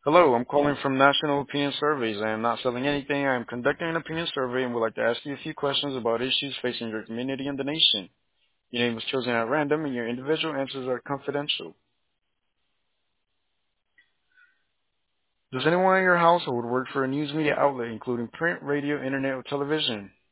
Hello, I'm calling from National Opinion Surveys. I am not selling anything. I am conducting an opinion survey and would like to ask you a few questions about issues facing your community and the nation. Your name was chosen at random and your individual answers are confidential. Does anyone in your household work for a news media outlet, including print, radio, internet, or television?